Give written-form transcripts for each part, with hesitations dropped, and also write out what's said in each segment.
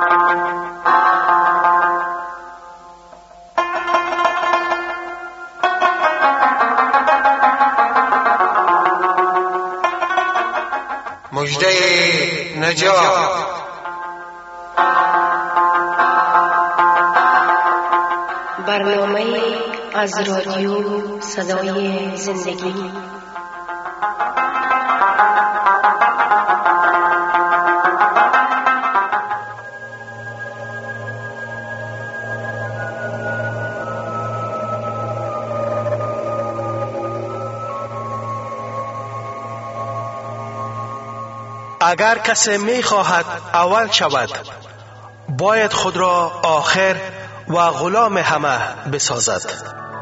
مژده نجات. برنامه از رادیو صدای زندگی. اگر کسی می خواهد اول شود، باید خود را آخر و غلام همه بسازد.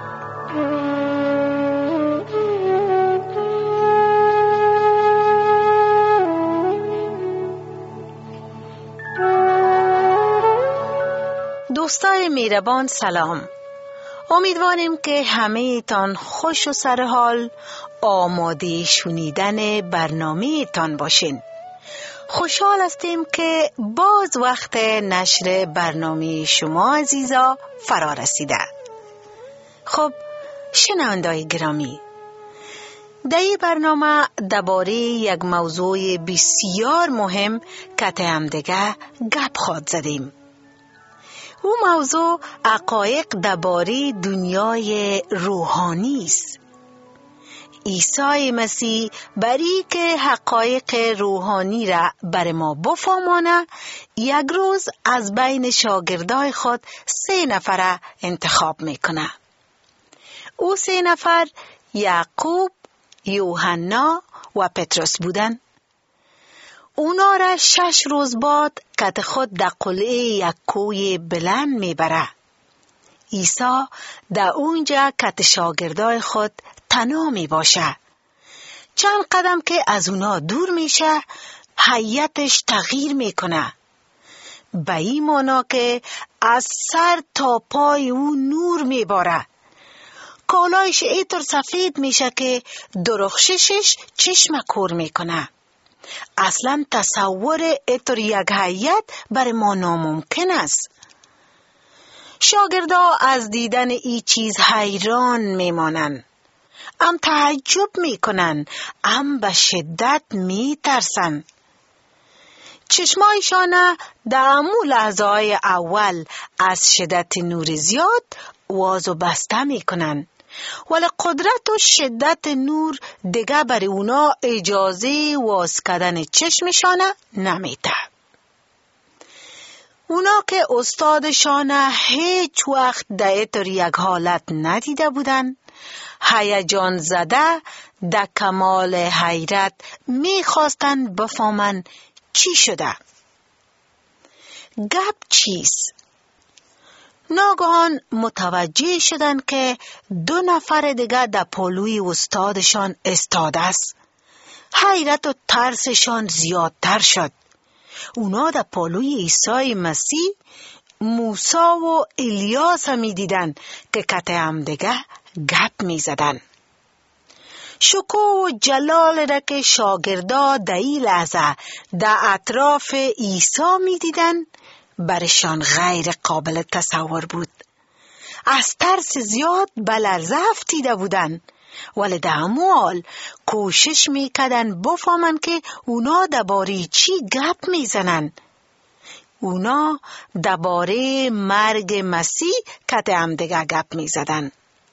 دوستای میربان سلام. امیدواریم که همه تان خوش و سرحال آماده شنیدن برنامه تان باشین. خوشحال هستیم که باز وقت نشر برنامه شما عزیزا فرا رسیده. خب شنوندای گرامی، در این برنامه درباره یک موضوع بسیار مهم که همدیگه گپ خواهد زدیم. او موضوع حقایق درباره دنیای روحانی است. عیسی مسیح برای که حقایق روحانی را بر ما بفهمانه، یک روز از بین شاگردای خود 3 نفر انتخاب میکنه. او 3 نفر یعقوب، یوحنا و پتروس بودن. اونا را 6 روز بعد کت خود در قلعه یک کوی بلند میبره. عیسی در اونجا کت شاگردای خود تنها می باشه. چند قدم که از اونا دور میشه، هیئتش تغییر میکنه. به این معنا که از سر تا پای او نور میباره. کالایش اینطور سفید میشه که درخششش چشم کور میکنه. اصلا تصور اینطور یک هیئت بر ما ناممکن است. شاگردا از دیدن این چیز حیران میمانن. ام تعجب میکنن، ام به شدت میترسن. چشمایشان در امو لحظه‌های اول از شدت نور زیاد واز و بسته میکنن، ولی قدرت و شدت نور دیگه بر اونا اجازه واز کردن چشمشان نمیده. اونا که استادشان هیچ وقت در اینطور یک حالت ندیده بودن، هیجان زده در کمال حیرت میخواستن بفهمن چی شده. گپ چیست؟ ناگهان متوجه شدن که 2 نفر دیگه در پلوی استادشان استاده است. حیرت و ترسشان زیادتر شد. اونا در پلوی عیسی مسیح موسی و الیاس می دیدن که کت هم دیگه گپ می زدن. شکوه و جلال را که شاگردا در این لحظه در اطراف عیسی می دیدن برشان غیر قابل تصور بود. از ترس زیاد به لرزه افتیده بودن، ولی در همون حال کوشش می کردن بفهمن که اونا درباره چی گپ می زنن. اونا درباره مرگ مسیح کت هم دیگه گپ می زدن.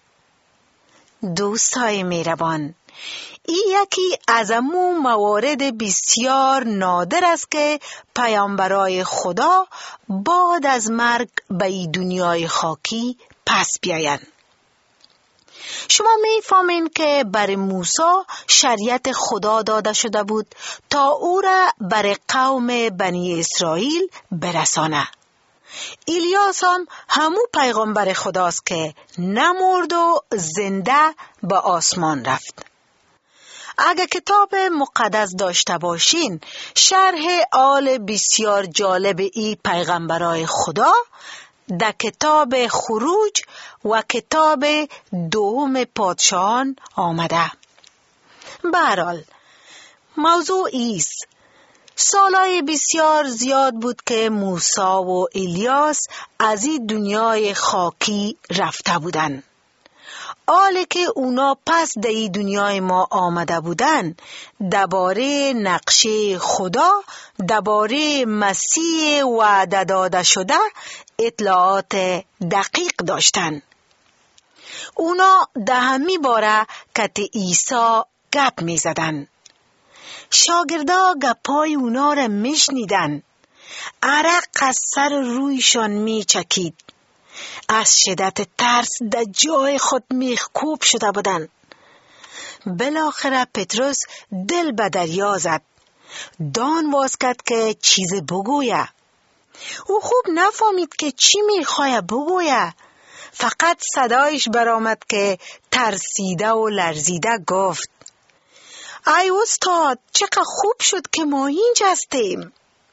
دوستای میربان، این یکی از امو موارد بسیار نادر است که پیامبرای خدا بعد از مرگ به این دنیای خاکی پس بیاین. شما میفهمین که بر موسی شریعت خدا داده شده بود تا او را بر قوم بنی اسرائیل برسانه. الیاس هم همو پیغمبر خداست که نمرد و زنده به آسمان رفت. اگه کتاب مقدس داشته باشین، شرح آل بسیار جالب ای پیغمبرای خدا در کتاب خروج و کتاب 2 پادشاهان آمده. به هر حال موضوع ایست سالهای بسیار زیاد بود که موسی و الیاس از این دنیای خاکی رفته بودن. حالی که اونا پس در این دنیای ما آمده بودن، درباره نقشه خدا، درباره مسیح وعده داده شده اطلاعات دقیق داشتن. اونا در همین باره کت عیسی گپ می زدن. شاگردا گپای اونا را می شنیدن. عرق از سر رویشان می چکید. از شدت ترس در جای خود میخکوب شده بودن. بالاخره پتروس دل به دریا زد. دان واز کرد که چیز بگویه. او خوب نفهمید که چی میخواه بگویه. فقط صدایش برآمد که ترسیده و لرزیده گفت: ای استاد، چقدر خوب شد که ما اینجا هستیم.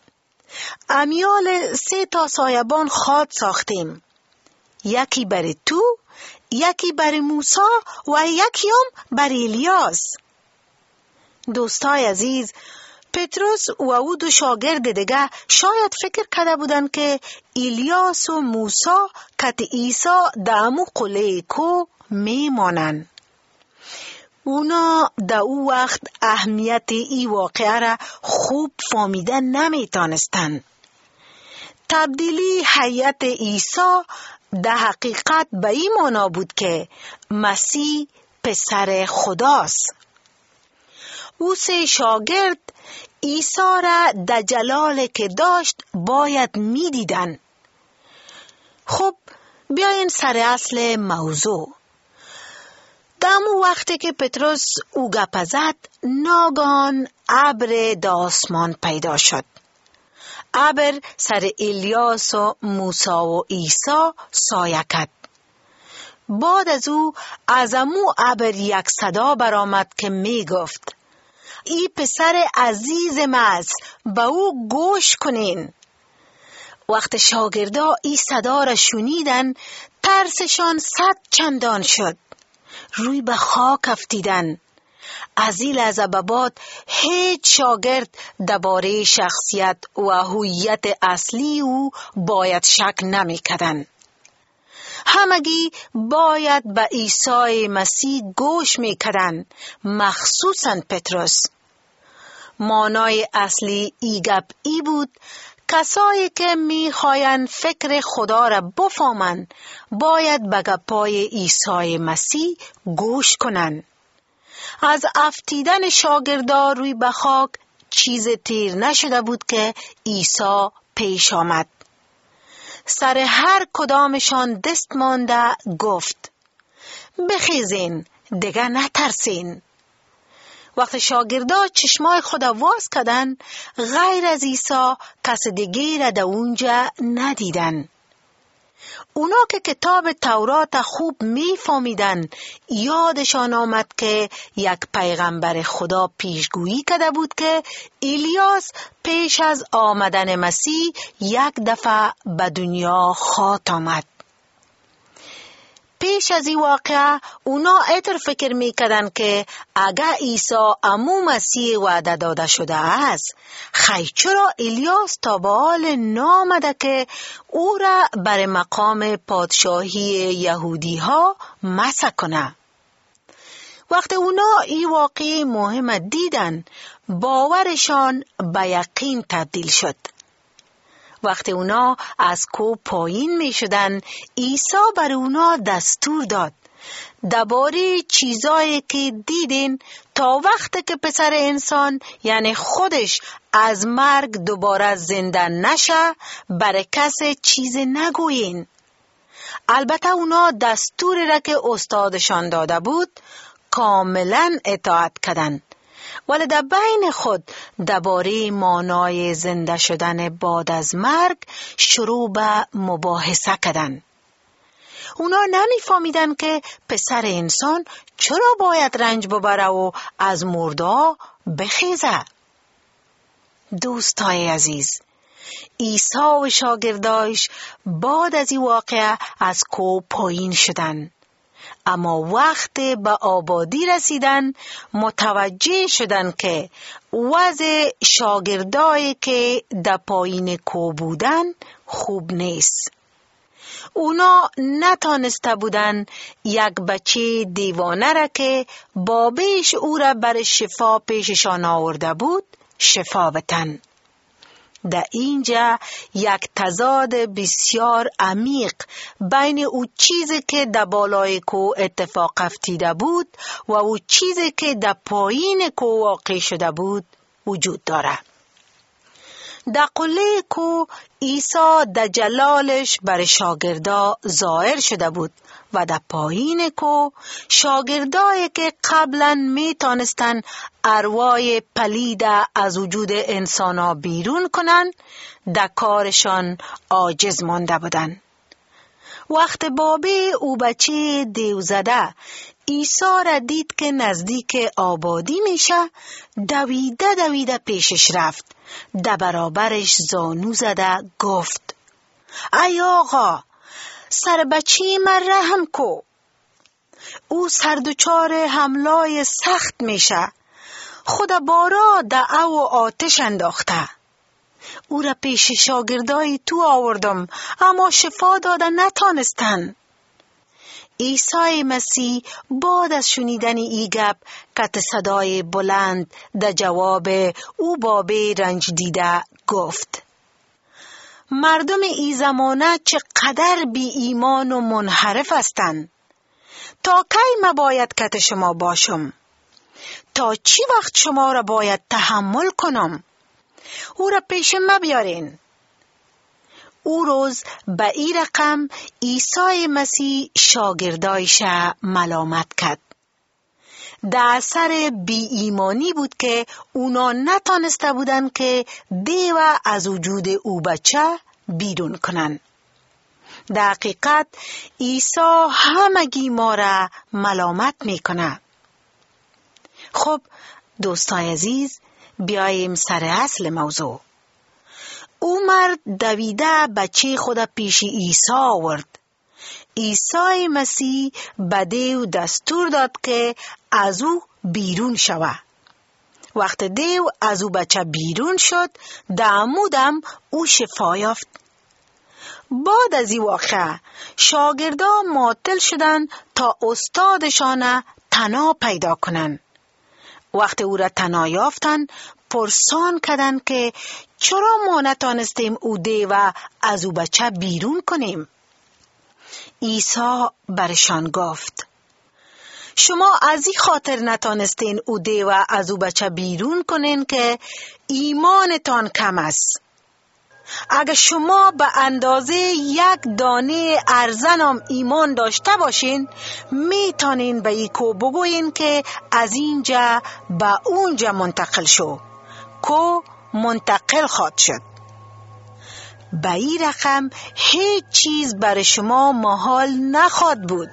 امیال 3 سایبان خاد ساختیم. یکی برای تو، یکی برای موسی و یکی هم برای الیاس. دوستای عزیز، پتروس و او 2 شاگرد دیگه شاید فکر کرده بودن که الیاس و موسی کت عیسی در امو قلعه کو میمانن. اونا در او وقت اهمیت ای واقعه را خوب فهمیدن نمیتانستن. تبدیلی هیئت عیسی در حقیقت به این معنا بود که مسیح پسر خداست. او 3 شاگرد عیسی را در جلالی که داشت باید می دیدن. خب بیاین سر اصل موضوع. دمو وقتی که پتروس او گپ زد، ناگهان ابر در آسمان پیدا شد. ابر سر الیاس و موسی و عیسی سایه کرد. بعد از او از امو ابر یک صدا برآمد که می گفت: ای پسر عزیز است، به او گوش کنین. وقت شاگردا ای صدا را شنیدن، ترسشان 100 چندان شد. روی به خاک افتیدن. از این لحظه به بعد هیچ شاگرد درباره شخصیت و هویت اصلی او باید شک نمی کردند. همگی باید به عیسی مسیح گوش می کردند، مخصوصاً پتروس. معنای اصلی ای گپ ای بود: کسایی که می خواهند فکر خدا را بفهمند باید به گپای عیسی مسیح گوش کنند. از افتیدن شاگردا روی به خاک چیز تیر نشده بود که عیسی پیش آمد. سر هر کدامشان دست مانده گفت: بخیزین، دیگه نترسین. وقت شاگردا چشمای خود واز کردن، غیر از عیسی کس دیگه را در اونجا ندیدن. اونا که کتاب تورات خوب میفهمیدن، یادشان آمد که یک پیغمبر خدا پیشگویی کرده بود که الیاس پیش از آمدن مسیح یک دفعه به دنیا خواهد آمد. پیش از این واقعه اونا اینطور فکر میکردن که اگر عیسی امو مسیح وعده داده شده است، خیر چرا الیاس تا به حال نامده که او را بر مقام پادشاهی یهودی ها مسح کنه؟ وقتی اونا این واقعه مهم دیدن، باورشان به یقین تبدیل شد. وقتی اونا از کوه پایین می شدن، عیسی بر اونا دستور داد: درباره چیزایی که دیدین تا وقتی که پسر انسان یعنی خودش از مرگ دوباره زنده نشه برای کسی چیز نگوین. البته اونا دستوری را که استادشان داده بود کاملا اطاعت کردند، ولی در بین خود درباره معنای زنده شدن بعد از مرگ شروع به مباحثه کردند. اونا نمیفهمیدن که پسر انسان چرا باید رنج ببره و از مرده بخیزه. دوستای عزیز، عیسی و شاگردایش بعد از این واقعه از کوه پایین شدن. اما وقت به آبادی رسیدن متوجه شدند که وضع شاگردایی که در پایین کو بودن خوب نیست. اونا نتانسته بودن یک بچه دیوانه را که بابیش او را بر شفا پیششان آورده بود شفا بتن. در اینجا یک تضاد بسیار عمیق بین او چیزی که در بالای کو اتفاق افتیده بود و او چیزی که در پایین کو واقع شده بود وجود دارد. در قله کو عیسی در جلالش بر شاگردا ظاهر شده بود و در پایین کو شاگردایی که قبلا می تانستن ارواح پلید از وجود انسانا بیرون کنن در کارشان عاجز مانده بودن. وقت بابی او بچه دیوزده عیسی را دید که نزدیک آبادی میشه، دویده پیشش رفت، در برابرش زانو زده گفت: ای آقا، سر بچه من رحم کو. او سردوچار حملای سخت میشه، خدا بارا در او آتش انداخته. او را پیش شاگردای تو آوردم اما شفا داده نتانستن. عیسی مسیح بعد از شنیدن ای گپ کت صدای بلند در جواب او بابی رنج دیده گفت: مردم ای زمانه چقدر بی ایمان و منحرف هستند. تا کی ما باید کت شما باشم؟ تا چی وقت شما را باید تحمل کنم؟ او را پیش ما بیارین. او روز به این رقم عیسی مسیح شاگردایش ملامت کرد. در اثر بی ایمانی بود که اونا نتانسته بودن که دیو از وجود او بچه بیرون کنن. در حقیقت عیسی همگی ما را ملامت میکنه. خب دوستای عزیز، بیاییم سر اصل موضوع. او مرد دویده بچه خود پیش عیسی آورد. عیسی مسیح به دیو دستور داد که از او بیرون شود. وقت دیو از او بچه بیرون شد، در عمودم او شفا یافت. بعد از این واقعه شاگردا معطل شدند تا استادشان تنها پیدا کنند. وقت او را تنها یافتند، پرسان کردند که چرا ما نتانستیم او دیو از او بچه بیرون کنیم؟ عیسی برشان گفت: شما از این خاطر نتانستین او دیو از او بچه بیرون کنین که ایمانتان کم است. اگر شما به اندازه یک دانه ارزنم ایمان داشته باشین، میتونین به این کو بگوین که از اینجا به اونجا منتقل شو. کو منتقل خواهد شد. به این رقم هیچ چیز برای شما محال نخواهد بود.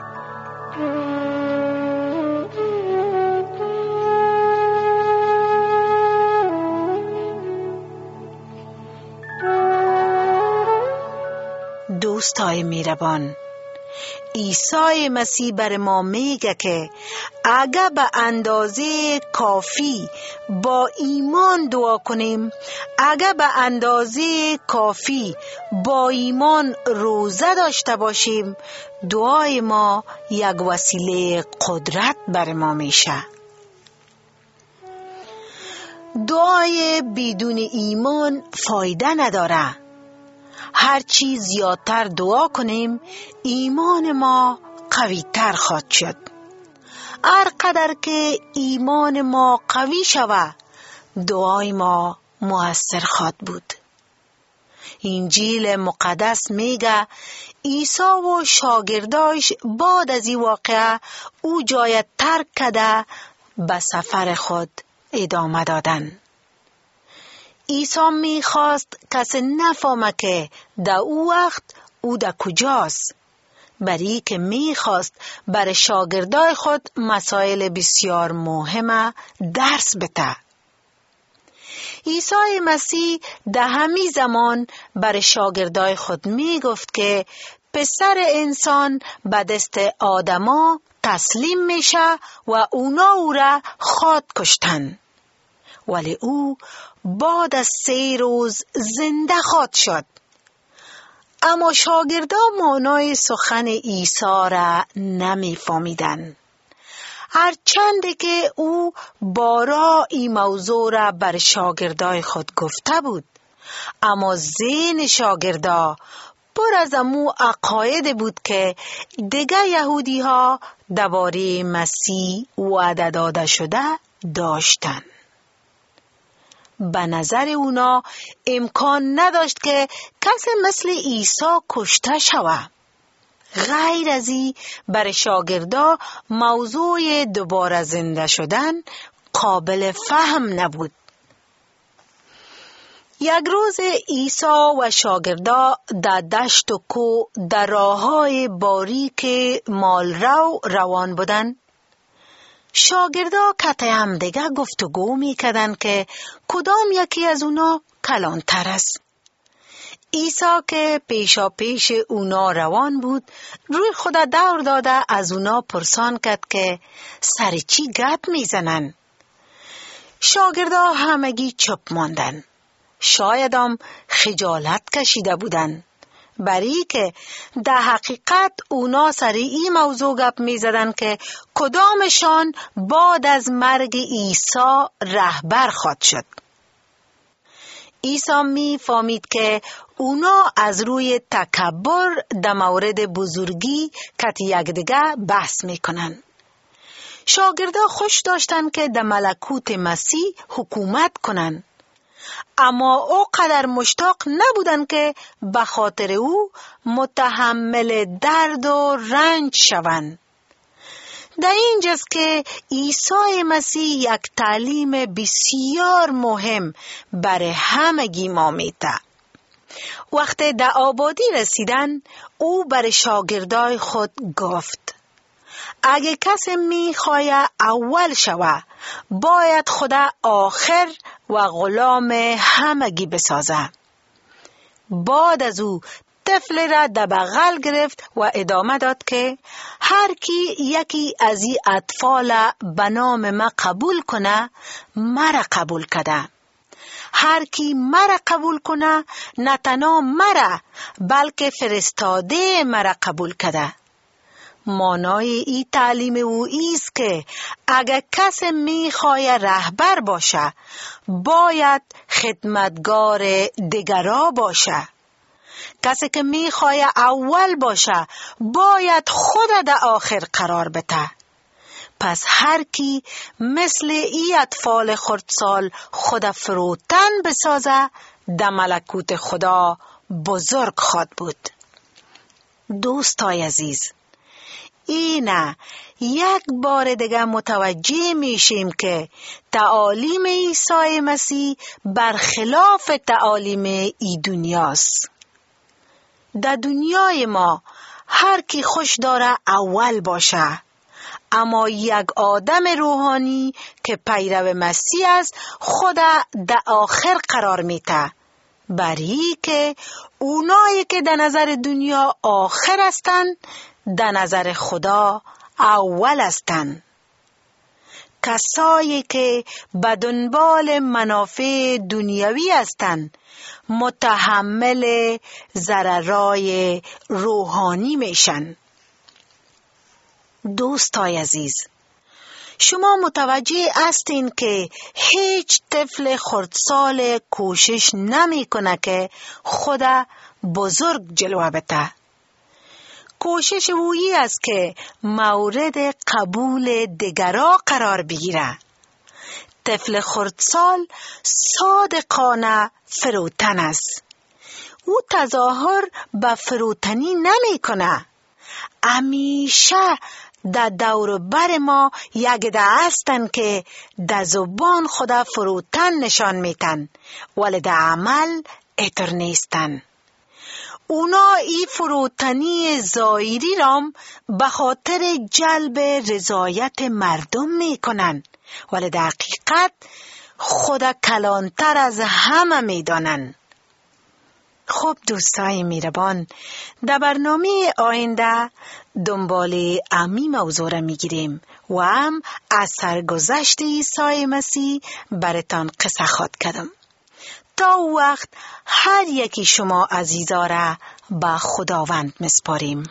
دوستای میربان، عیسی مسیح بر ما میگه که اگر به اندازه کافی با ایمان دعا کنیم، اگر به اندازه کافی با ایمان روزه داشته باشیم، دعای ما یک وسیله قدرت بر ما میشه. دعای بدون ایمان فایده نداره. هر چی زیادتر دعا کنیم، ایمان ما قوی تر خواهد شد. هر قدر که ایمان ما قوی شود، دعای ما مؤثر خواهد بود. انجیل مقدس میگه عیسی و شاگرداش بعد از این واقعه او جای ترک کرده به سفر خود ادامه دادن. عیسی میخواست کسی نفهمه که در او وقت او در کجاست، برای که میخواست بر شاگردای خود مسائل بسیار مهمه درس بده. عیسی مسیح در همین زمان بر شاگردای خود میگفت که پسر انسان به دست آدما تسلیم میشه و اونا او را خواهد کشتن، ولی او بعد از 3 روز زنده خواهد شد. اما شاگردان معنای سخن عیسی را نمی فهمیدند. هرچند که او بارها این موضوع را بر شاگردای خود گفته بود، اما ذهن شاگردا پر از امو عقاید بود که دیگه یهودی ها درباره مسیح وعده داده شده داشتند. به نظر اونا امکان نداشت که کسی مثل عیسی کشته شود. غیر از این بر شاگردا موضوع دوباره زنده شدن قابل فهم نبود. یک روز عیسی و شاگردا در دشت و کوه در راههای باریک مالرو روان بودند. شاگردا کته هم دیگه گفتگو میکردند که کدام یکی از اونا کلانتر است. عیسی که پیشا پیش اونا روان بود، روی خود دور داده از اونا پرسان کرد که سر چی گپ میزنن؟ شاگردا همگی چپ ماندن. شاید هم خجالت کشیده بودن، برای که در حقیقت اونا سر این موضوع گپ می زدن که کدامشان بعد از مرگ عیسی رهبر خواهد شد. عیسی می فهمید که اونا از روی تکبر در مورد بزرگی کت یکدیگه بحث می کنن. شاگردا خوش داشتن که در ملکوت مسیح حکومت کنن، اما او قدر مشتاق نبودن که به خاطر او متحمل درد و رنج شوند. در اینجاست که عیسی مسیح یک تعلیم بسیار مهم برای همگی ما میده. وقتی در آبادی رسیدن، او بر شاگردای خود گفت: اگه کسی میخواه اول شوه، باید خدا آخر و غلام همگی بسازه. بعد از او طفل را در بغل گرفت و ادامه داد که هر کی یکی از این اطفال به نام ما قبول کنه، مرا قبول کده. هر کی مرا قبول کنه، نه تنها مرا بلکه فرستاده مرا قبول کده. معنای این تعلیم او ایست که اگر کسی میخواه رهبر باشه، باید خدمتگار دیگرا باشه. کسی که میخواه اول باشه، باید خود در آخر قرار بده. پس هر کی مثل ای اطفال خردسال خود فروتن بسازه، در ملکوت خدا بزرگ خواد بود. دوستای عزیز، اینه یک بار دیگه متوجه میشیم که تعالیم عیسی مسیح برخلاف تعالیم ای دنیاست. در دنیای ما هر کی خوش داره اول باشه، اما یک آدم روحانی که پیرو مسیح است خود در آخر قرار میده، برای که اونایی که در نظر دنیا آخر هستند، در نظر خدا اول هستند. کسایی که به دنبال منافع دنیوی هستند، متحمل ضررهای روحانی میشن. دوستای عزیز، شما متوجه هستین که هیچ طفل خردسال کوشش نمی کنه که خدا بزرگ جلوه بده. کوشش اویی است که مورد قبول دیگران قرار بگیره. طفل خردسال صادقانه فروتن است. او تظاهر به فروتنی نمی کنه. همیشه در دور بر ما یک ده هستن که در زبان خدا فروتن نشان میتن، ولی در عمل اتر نیستن. اونا ای فروتنی ظاهری رام به خاطر جلب رضایت مردم میکنن، ولی در حقیقت خدا کلانتر از همه میدانن. خب دوستای میربان، در برنامه آینده دنبال امی موضوع را میگیریم و هم از سرگذشت عیسی مسیح براتان قصه خواد کردم. تا وقت هر یکی شما عزیزا را به خداوند مسپاریم.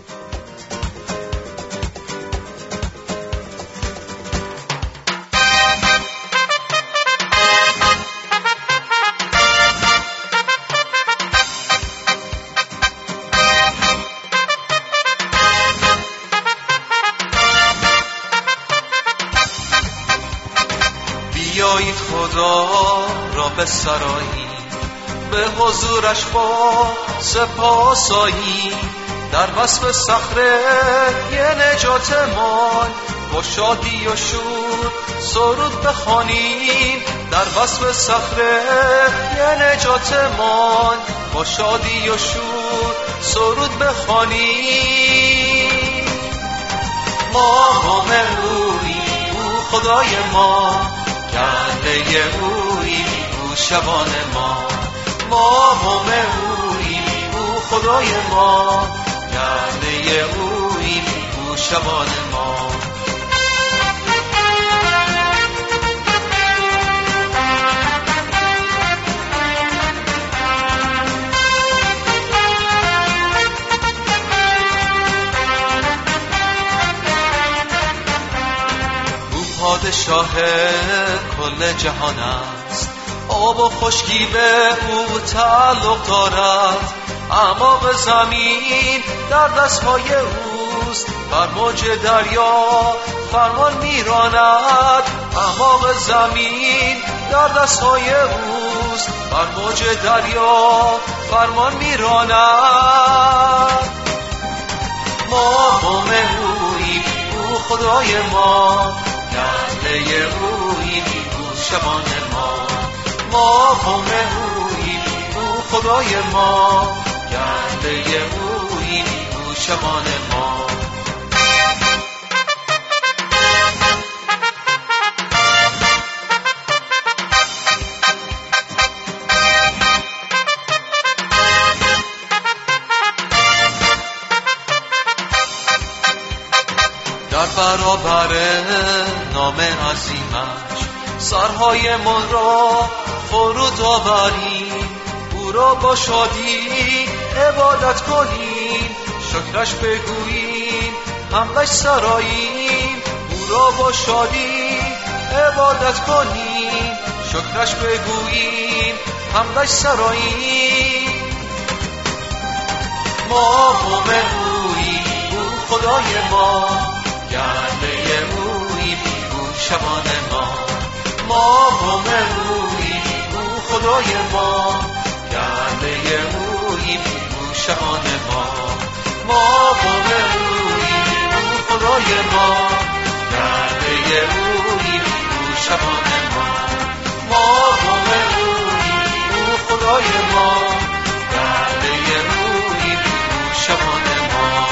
بیایید خدا را به سرایی، به حضورش با سپاس آیی. در وصف صخره نجات ما با شادی و شور سرود بخوانیم. در وصف صخره نجات ما با شادی و شور سرود بخوانیم. ما هم اویی، او خدای ما، گرده اویی، او شبان ما. ما هم اویی، او خدای ما، گرده اویی، او شبان ما. پادشاه کل جهان است، آب و خشکی به او تعلق دارد. اعماق زمین در دستهای اوست، بر موج دریا فرمان میراند. اعماق زمین در دستهای اوست، بر موج دریا فرمان میراند. ما هم اویی، او خدای ما، گرده اویی، او شبان ما. ما هم اویی، او خدای ما، گرده اویی، او شبان ما. در برابر نام عظیمش سرهای من را فرود آوریم. او را با شادی عبادت کنیم، شکرش بگوییم، حمدش سراییم. او را با شادی عبادت کنیم، شکرش بگوییم، حمدش سراییم. ما هم اویی، او خدای ما، گرده اویی، او شبان ما. ما هم اویی، او خدای ما، گرده اویی، او شبان ما. ما هم اویی، او خدای ما، گرده اویی، او شبان ما. ما هم اویی، او خدای ما، گرده اویی، او شبان ما.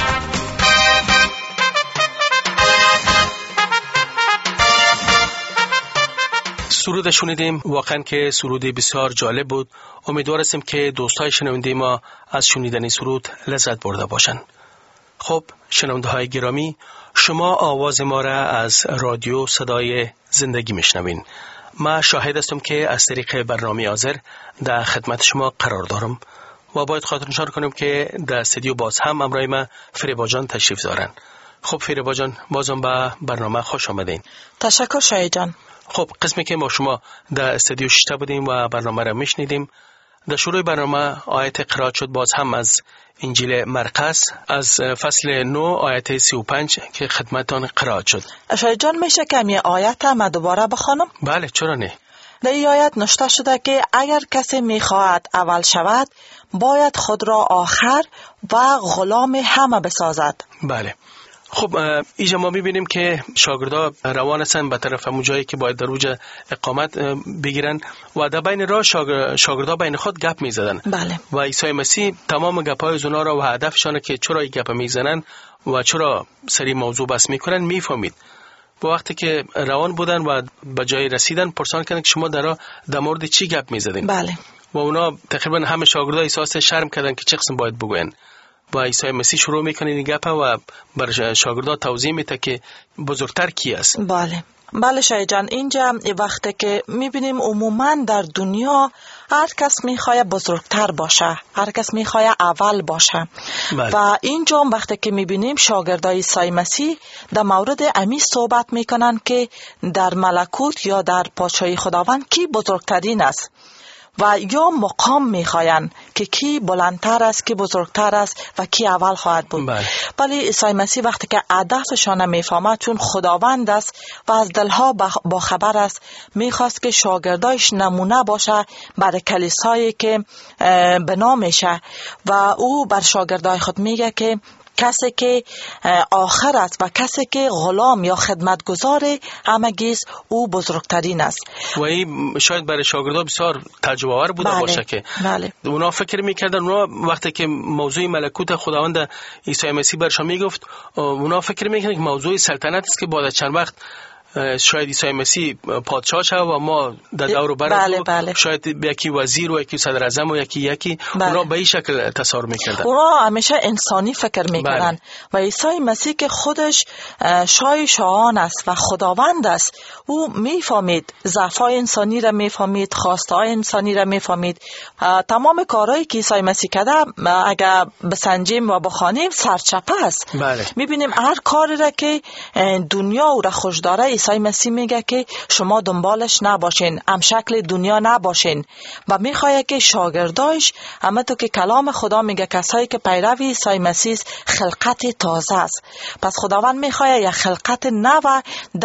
سرود شنیدیم، واقعا که سرود بسیار جالب بود. امیدوار هستیم که دوستای شنونده ما از شنیدن سرود لذت برده باشند. خب شنونده های گرامی، شما آواز ما را از رادیو صدای زندگی میشنوین. ما شاهد هستم که از طریق برنامه حاضر در خدمت شما قرار دارم و باید خاطرنشان کنم که در استودیو باز هم امرای ما فریبا جان تشریف دارن. خب فریبا جان، بازم به برنامه خوش آمدین. تشکر شاهد جان. خب قسمی که ما شما در استودیو شیشته بودیم و برنامه را میشنیدیم، در شروع برنامه آیت قرائت شد باز هم از انجیل مرقس از فصل 9 آیت 35 که خدمتتان قرائت شد. شاهد جان، میشه که این آیت ما دوباره بخوانم؟ بله، چرا نه؟ در این آیت نوشته شده که اگر کسی میخواهد اول شود باید خود را آخر و غلام همه بسازد. بله. خب اینجا ما میبینیم که شاگردا روان هستن به طرف همون جایی که باید در اوج اقامت بگیرن و در بین راه شاگردا بین خود گپ میزدن. بله. و عیسی مسیح تمام گپای اونا را و هدفشان که چرا این گپ میزنن و چرا سری موضوع بس میکنن میفهمید. با وقتی که روان بودن و به جای رسیدن پرسان کردن که شما در مورد چی گپ میزدین؟ بله. و اونا تقریبا همه شاگردای عیسی هستن شرم کردن که چه قسم باید بگوین و عیسی مسیح شروع میکنه این گپ و بر شاگردا توضیح میده که بزرگتر کی است. بله شای جان، اینجا وقتی که میبینیم عموما در دنیا هر کس میخواه بزرگتر باشه، هر کس میخواه اول باشه. و اینجا وقتی که میبینیم شاگردای عیسی مسیح در مورد امی صحبت میکنن که در ملکوت یا در پادشاهی خداوند کی بزرگترین است و یا مقام میخواین که کی بلندتر است، کی بزرگتر است و کی اول خواهد بود. ولی عیسی مسیح وقتی که هدفشان میفهمد، چون خداوند است و از دلها با خبر است، میخواست که شاگردایش نمونه باشه برای کلیسایی که بنا میشه و او بر شاگردای خود میگه که کسی که آخر است و کسی که غلام یا خدمتگزار همگیز او بزرگترین است. و این شاید برای شاگردان بسیار تجربه آور بوده باشه که اونا فکر میکردن، اونا وقتی که موضوع ملکوت خداوند عیسی مسیح برشان میگفت، اونا فکر میکردن که موضوع سلطنت است که بعد از چند وقت شاید عیسی مسیح پادشاه شد و ما در دور برد شاید یکی وزیر و یکی صدر اعظم و یکی اونا به این شکل تصور میکردن. اونا همیشه انسانی فکر میکردن و عیسی مسیح که خودش شاه شاهان است و خداوند است، او میفهمید ضعف‌های انسانی را، میفهمید خواستهای انسانی را، میفهمید تمام کارهایی که عیسی مسیح کرده اگر بسنجیم و بخوانیم سرچپه است. میبینیم هر کاری را که دنیا او را خوش داره عیسی مسیح میگه که شما دنبالش نباشین، هم شکل دنیا نباشین و میخواه که شاگردایش، اما تو که کلام خدا میگه کسایی که پیروی عیسی مسیح خلقت تازه است، پس خداوند میخواه یک خلقت نو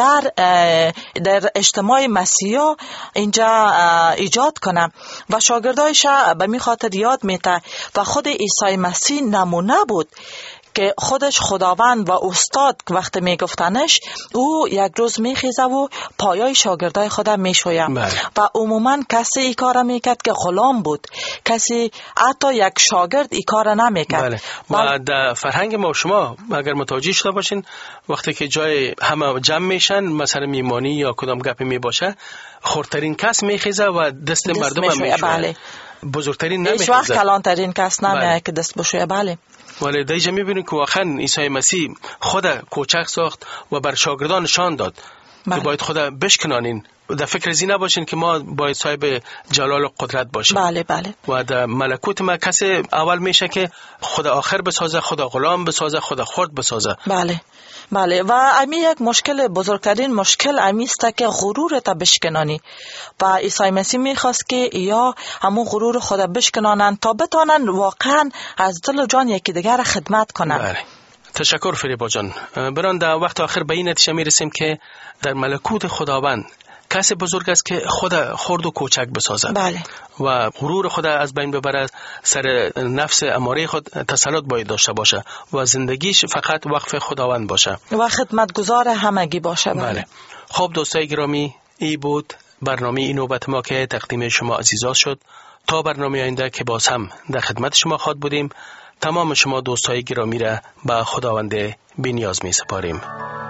در اجتماع مسیحا اینجا ایجاد کنه و شاگردایش به می خاطر یاد میته و خود عیسی مسیح نمونه بود که خودش خداوند و استاد وقت میگفتنش او یک روز میخیزه و پایای شاگردای خودم میشویه و عموما کسی ای کار میکرد که غلام بود، کسی حتی یک شاگرد ای کار نمیکرد. و در فرهنگ ما شما اگر متوجه شده باشین وقتی که جای همه جمع میشن، مثلا میمانی یا کدام گپی میباشه، خردترین کس میخیزه و دست مردم هم میشویه. بزرگترین نمیخیزه. هیچ وقت کلانترین کس نمیه که دست بشویه. ولی دیجا میبینیم که واقعا عیسی مسیح خود کوچک ساخت و بر شاگردان نشان داد که باید خود بشکنانین، در فکر زی نباشین که ما باید صاحب جلال و قدرت باشیم. و در ملکوت ما کسی اول میشه که خود آخر بسازه، خود غلام بسازه، خود خرد بسازه. بله و امی یک مشکل، بزرگترین مشکل امی است که غرور تا بشکنانی و عیسی مسیح میخواست که یا همون غرور خود بشکنانن تا بتانن واقعا از دل و جان یکی دیگر خدمت کنن. تشکر فریبا جان. بران در وقت آخر به این نتیجه میرسیم که در ملکوت خداوند کسی بزرگ است که خود خرد و کوچک بسازه و غرور خود از بین ببره، سر نفس اماره خود تسلط باید داشته باشه و زندگیش فقط وقف خداوند باشه و خدمتگزار همگی باشه. خب دوستای گرامی، ای بود برنامه این نوبت ما که تقدیم شما عزیزان شد. تا برنامه آینده که باز هم در خدمت شما خواهد بودیم، تمام شما دوستای گرامی را به خداوند بی‌نیاز می سپاریم.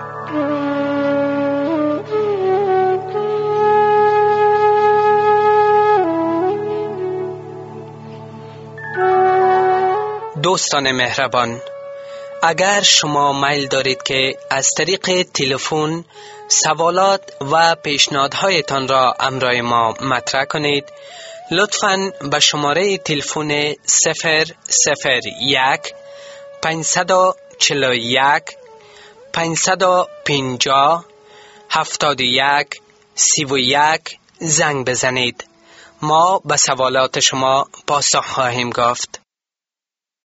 دوستان مهربان، اگر شما میل دارید که از طریق تلفن سوالات و پیشنهادهایتان را امرای ما مطرح کنید، لطفاً به شماره تلفن 001 541 550 71 31 زنگ بزنید. ما به سوالات شما پاسخ خواهیم گفت.